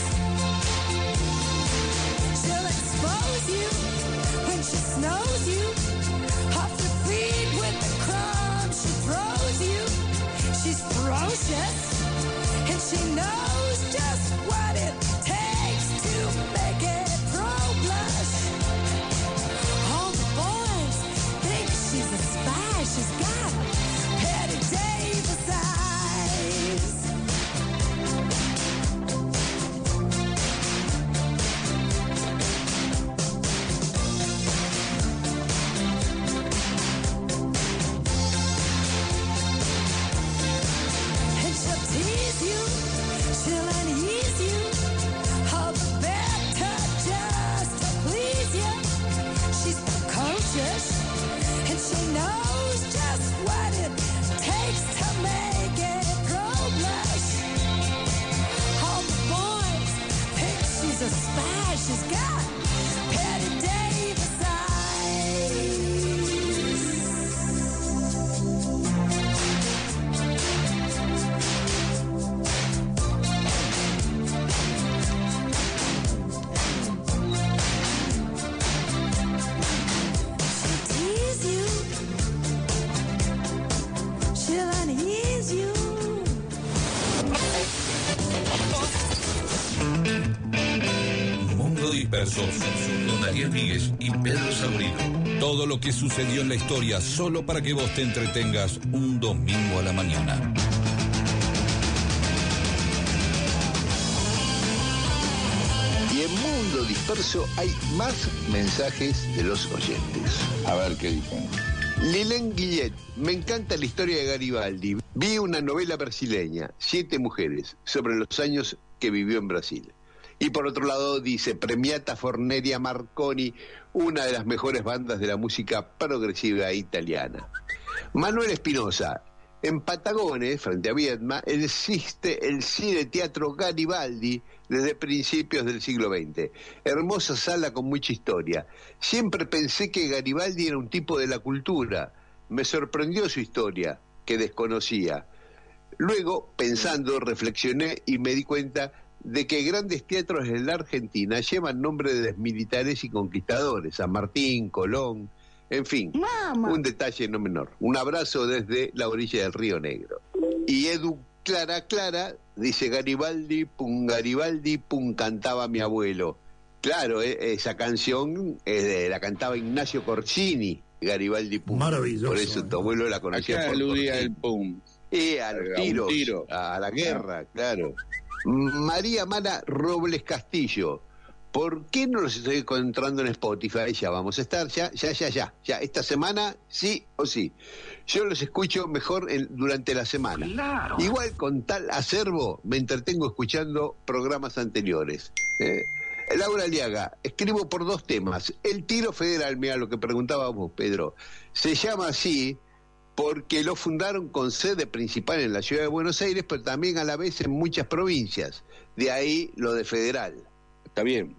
She'll expose you when she snows you, off your feet with the crumbs she throws you. She's ferocious, and she knows just what it takes spy, she's got Patty Davis Mundo Disperso, con Ariel Míguez y Pedro Sabrino. Todo lo que sucedió en la historia solo para que vos te entretengas un domingo a la mañana. Y en Mundo Disperso hay más mensajes de los oyentes. A ver qué dicen. Lilén Guillet, me encanta la historia de Garibaldi. Vi una novela brasileña, 7 mujeres, sobre los años que vivió en Brasil. Y por otro lado dice, Premiata Forneria Marconi, una de las mejores bandas de la música progresiva italiana. Manuel Espinosa, en Patagones, frente a Viedma, existe el Cine Teatro Garibaldi desde principios del siglo XX. Hermosa sala con mucha historia. Siempre pensé que Garibaldi era un tipo de la cultura. Me sorprendió su historia, que desconocía. Luego, pensando, reflexioné y me di cuenta de que grandes teatros en la Argentina llevan nombre de militares y conquistadores, San Martín, Colón, en fin, un detalle no menor. Un abrazo desde la orilla del Río Negro. Y Edu Clara dice, Garibaldi, pum, cantaba mi abuelo. Claro, esa canción la cantaba Ignacio Corsini, Garibaldi, pum. Maravilloso. Por eso tu abuelo la conocía. Acá por aludía Corsini. el pum. A los tiros, a la guerra, claro. María Mara Robles Castillo, ¿por qué no los estoy encontrando en Spotify? Ya vamos a estar, ya, esta semana sí o sí. Yo los escucho mejor durante la semana. Claro. Igual con tal acervo me entretengo escuchando programas anteriores. Laura Aliaga, escribo por 2 temas. El tiro federal, mira lo que preguntábamos, Pedro, se llama así porque lo fundaron con sede principal en la ciudad de Buenos Aires, pero también a la vez en muchas provincias. De ahí lo de federal. Está bien.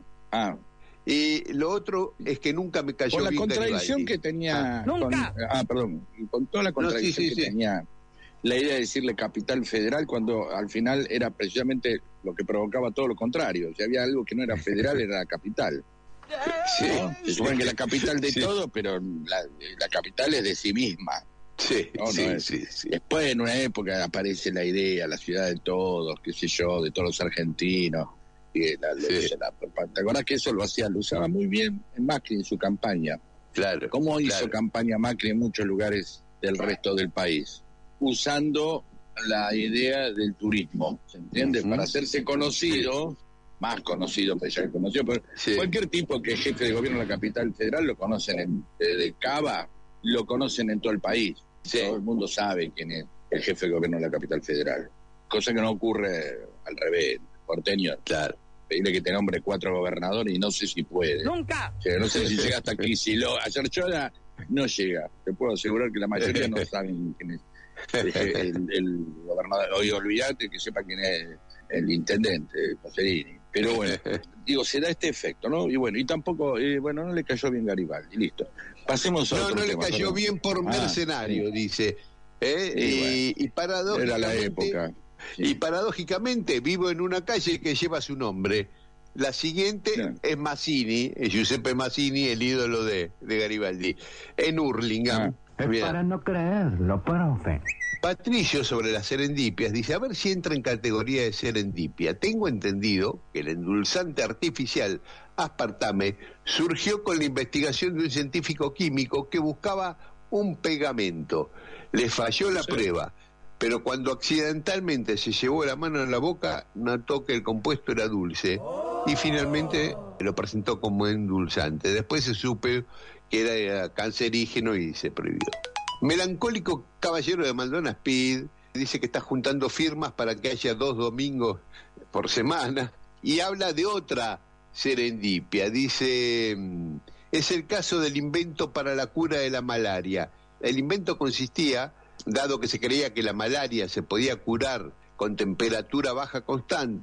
Y lo otro es que nunca me cayó con la bien contradicción Garibaldi. que tenía... ¡Nunca! Con toda la contradicción que tenía la idea de decirle capital federal, cuando al final era precisamente lo que provocaba todo lo contrario. Si había algo que no era federal, era la capital. Sí. ¿No? Se supone que la capital de todo, pero la capital es de sí misma. Sí, sí. Después, en una época, aparece la idea, la ciudad de todos, qué sé yo, de todos los argentinos. ¿Te acordás que eso lo usaba muy bien Macri en su campaña? Claro. ¿Cómo hizo campaña Macri en muchos lugares del resto del país? Usando la idea del turismo, ¿se entiende? Para hacerse conocido, más conocido, pues ya conocido, pero cualquier tipo que es jefe de gobierno de la capital federal lo conocen de Cava, lo conocen en todo el país. Todo el mundo sabe quién es el jefe de gobierno de la capital federal. Cosa que no ocurre al revés. Porteño, claro. Pedirle que te nombre 4 gobernadores y no sé si puede. ¡Nunca! O sea, no sé si llega hasta aquí. A Cerchola no llega. Te puedo asegurar que la mayoría no saben quién es el gobernador. Hoy olvídate que sepa quién es el intendente, Pacerini. Pero bueno, digo, se da este efecto, ¿no? Y bueno, y tampoco, no le cayó bien Garibaldi, listo. Pasemos a otro tema. No le cayó bien por mercenario, dice. Y paradójicamente... Era la época. Y paradójicamente vivo en una calle que lleva su nombre. La siguiente es Mazzini, es Giuseppe Mazzini, el ídolo de Garibaldi, en Hurlingham. Es para no creerlo, profe. Patricio, sobre las serendipias, dice, a ver si entra en categoría de serendipia. Tengo entendido que el endulzante artificial aspartame surgió con la investigación de un científico químico que buscaba un pegamento. Le falló la prueba, pero cuando accidentalmente se llevó la mano en la boca, notó que el compuesto era dulce y finalmente lo presentó como endulzante. Después se supo que era cancerígeno y se prohibió. Melancólico caballero de Maldonado Speed dice que está juntando firmas para que haya 2 domingos por semana y habla de otra serendipia. Dice, es el caso del invento para la cura de la malaria. El invento consistía, dado que se creía que la malaria se podía curar con temperatura baja constante,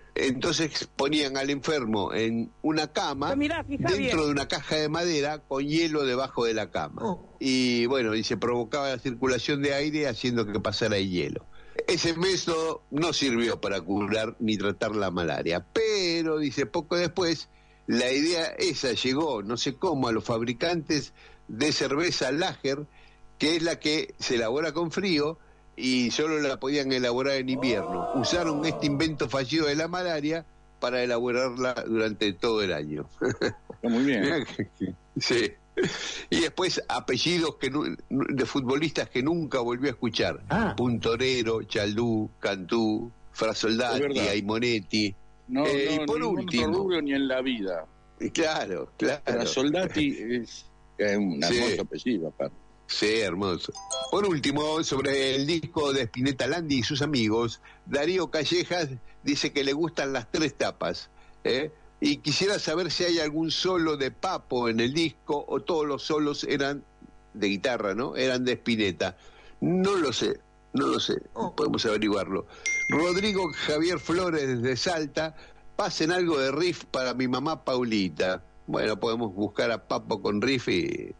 Entonces ponían al enfermo en una cama, dentro de una caja de madera, con hielo debajo de la cama. Y bueno, y se provocaba la circulación de aire haciendo que pasara el hielo. Ese método no sirvió para curar ni tratar la malaria, pero, dice, poco después, la idea esa llegó, no sé cómo, a los fabricantes de cerveza Lager, que es la que se elabora con frío, y solo la podían elaborar en invierno. Usaron este invento fallido de la malaria para elaborarla durante todo el año. Muy bien. Sí. Y después apellidos de futbolistas que nunca volvió a escuchar. Puntorero, Chaldú, Cantú, Frasoldati, Aimonetti. No, y por último, rubio ni en la vida. Claro. Frasoldati es un hermoso apellido, aparte. Sí, hermoso. Por último, sobre el disco de Spinetta Landi y sus amigos, Darío Callejas dice que le gustan las 3 tapas, y quisiera saber si hay algún solo de Papo en el disco o todos los solos eran de guitarra, ¿no? Eran de Spinetta. No lo sé, podemos averiguarlo. Rodrigo Javier Flores desde Salta, pasen algo de riff para mi mamá Paulita. Bueno, podemos buscar a Papo con riff y...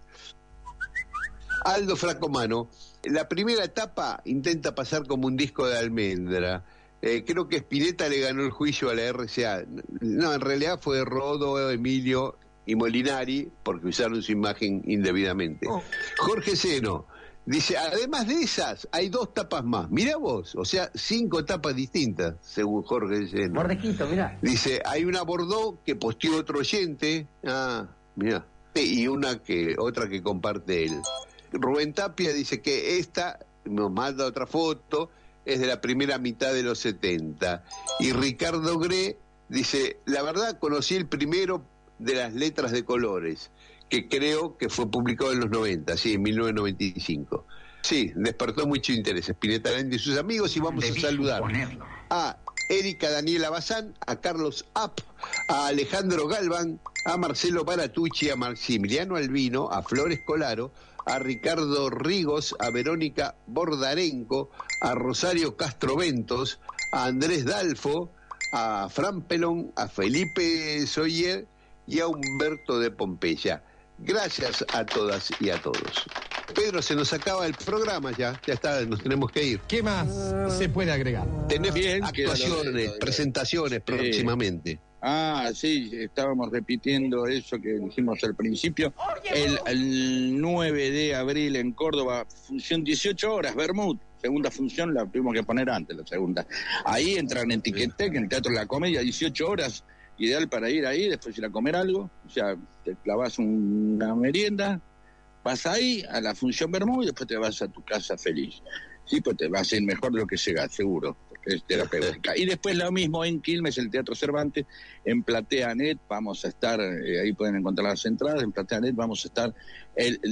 Aldo Fracomano, la primera etapa intenta pasar como un disco de almendra. Creo que Spinetta le ganó el juicio a la RCA. No, en realidad fue Rodo, Emilio y Molinari, porque usaron su imagen indebidamente. Jorge Seno dice, además de esas, hay 2 tapas más. Mirá vos, o sea, 5 tapas distintas, según Jorge Seno. Bordejito, mirá. Dice, hay una Bordeaux que posteó otro oyente. Mirá. Y otra que comparte él. Rubén Tapia dice que esta, nos manda otra foto, es de la primera mitad de los 70. Y Ricardo Gre dice, la verdad conocí el primero de las letras de colores, que creo que fue publicado en los 90, sí, en 1995. Sí, despertó mucho interés Spinetta Landi y sus amigos, y vamos a saludar a Erika Daniela Bazán, a Carlos App, a Alejandro Galván, a Marcelo Baratucci, a Maximiliano Albino, a Flores Colaro, a Ricardo Rigos, a Verónica Bordarenco, a Rosario Castroventos, a Andrés Dalfo, a Fran Pelón, a Felipe Soyer y a Humberto de Pompeya. Gracias a todas y a todos. Pedro, se nos acaba el programa ya está, nos tenemos que ir. ¿Qué más se puede agregar? Tenemos actuaciones, presentaciones próximamente. Sí, estábamos repitiendo eso que dijimos al principio. El 9 de abril en Córdoba, función 18 horas, Bermud. Segunda función la tuvimos que poner antes, la segunda. Ahí entran en Ticketek, en el Teatro de la Comedia, 18 horas, ideal para ir ahí, después ir a comer algo. O sea, te clavas una merienda, vas ahí a la función Bermud y después te vas a tu casa feliz. Sí, pues te vas a ir mejor de lo que llegas, seguro. Es terapéutica. Y después lo mismo en Quilmes, el Teatro Cervantes, en PlateaNet, vamos a estar, ahí pueden encontrar las entradas, en PlateaNet vamos a estar el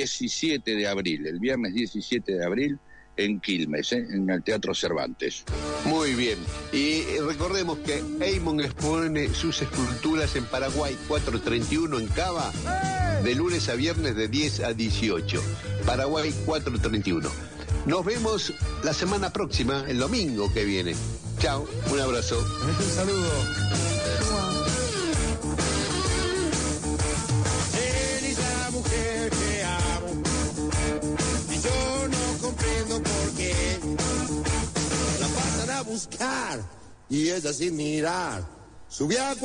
17 de abril, el viernes 17 de abril, en Quilmes, en el Teatro Cervantes. Muy bien, y recordemos que Eymon expone sus esculturas en Paraguay 431 en Cava, de lunes a viernes de 10 a 18, Paraguay 431. Nos vemos la semana próxima, el domingo que viene. Chao, un abrazo. Un saludo. Eres la mujer que amo y yo no comprendo por qué la pasan a buscar y ella sin mirar subía